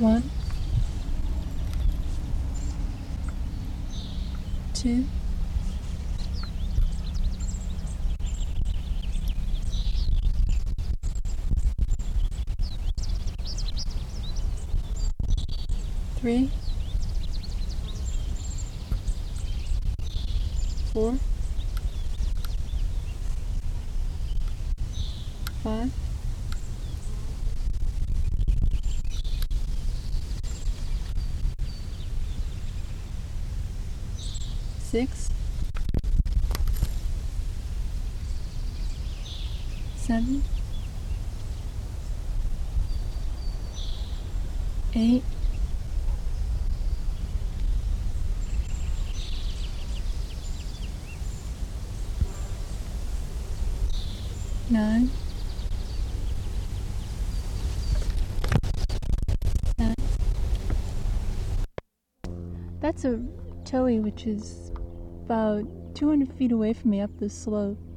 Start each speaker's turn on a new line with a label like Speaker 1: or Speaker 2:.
Speaker 1: 1, 2, 3, 4, 5, 6, 7, 8, 9, 10. That's a towhee which is about 200 feet away from me up this slope.